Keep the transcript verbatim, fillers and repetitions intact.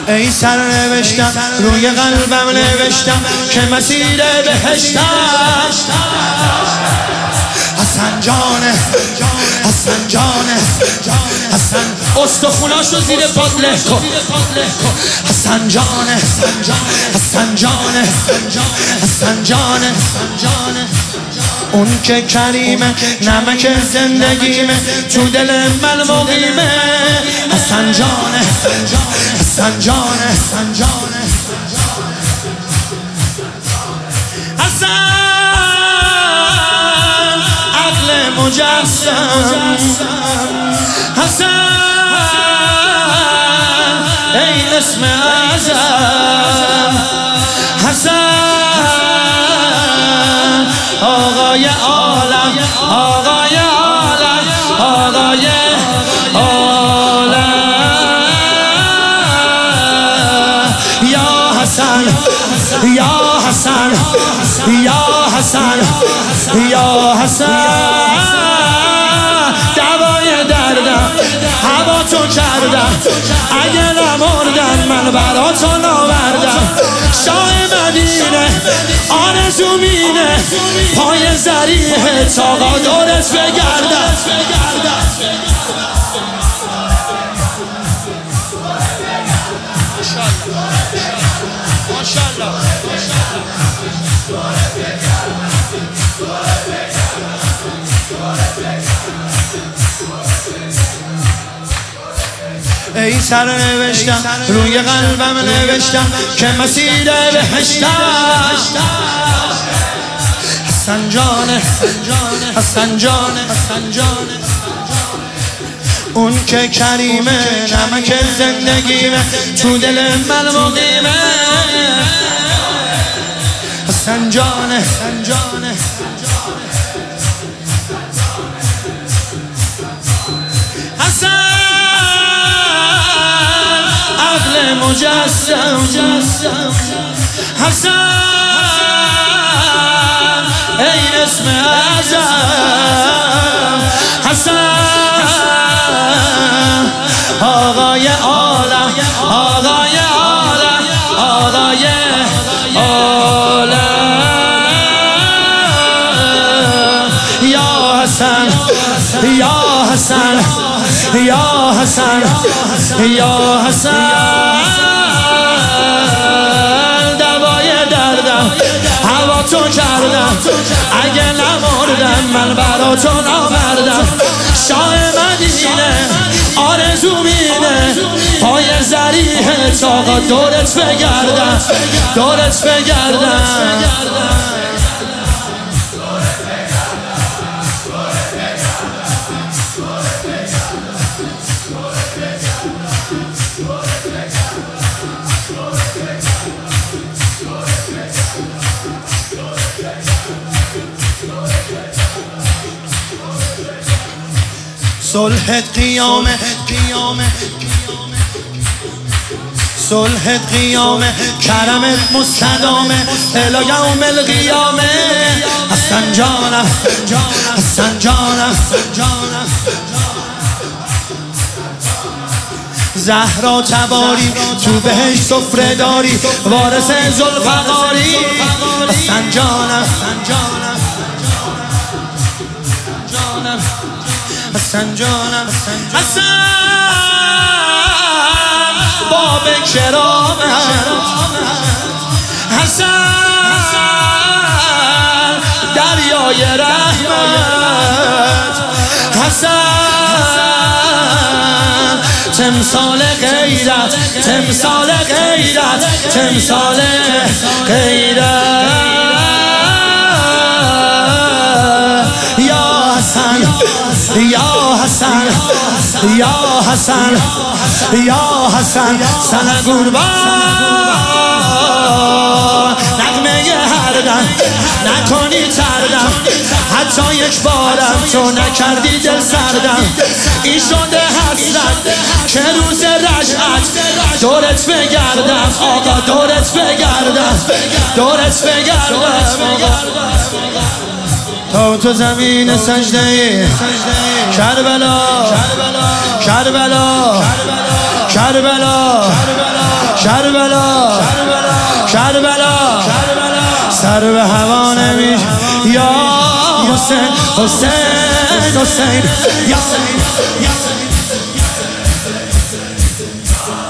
ای سرنوشتم روی قلبم نوشتم که مسیر بهشتم. حسن جانه حسن جانه حسن استخوناشو زیر پات له کن. حسن جانه حسن جانه حسن جانه اون که کریمه نمک زندگیمه تو دل من مقیمه. حسن جانه حسن جانه حسن عقل مجسم. حسن ای اسم اعظم. حسن آقای عالم آقای عالم آقای عالم. یا حسن یا حسن یا حسن یا حسن دوای دردم هوا تو کردم اگه نمردم من براتو ناوردم. شاه مدینه آرزو مینه پای ذریح تاقا دورت بگردم. ای سرنوشتم روی قلبم نوشتم که مسیر بهشتم. حسن جانه حسن جانه اون که کریمه نمک زندگیمه تو دل من مقیمه. حسن جانه حسن عقل مجسم. حسن ای اسم اعظم. حسن آقای عالم آقای عالم آقای عالم. یا حسن یا حسن یا حسن یا حسن دوای دردم هوا تو کردم اگه نمردم من براتو نامردم. شاه مدینه آرزو مینه پای ذریح تاقا دورت بگردم دورت بگردم. صلحت قیامه صلحت قیامه کرمت مستدامه الی یوم القیامه. حسن جانم حسن جانم زهرا تباری تو بهش سفره داری وارث ذوالفقاری. حسن جانم حسن جانم حسن باب کرامت. حسن دریای رحمت. حسن تمثال غیرت تمثال غیرت تمثال غیرت. یا حسن یا حسن یا حسن یا حسن سن قربان نغمه هر دم نکنی تردم حتی یک بارم تو نکردی دل سردم. این شده حسرت که روز رجعت دورت بگردم آقا دورت بگردم دورت بگردم. تا تو زمین سجده ای کربلا کربلا کربلا کربلا کربلا سر به هوا نمیش یا حسین حسین حسین یا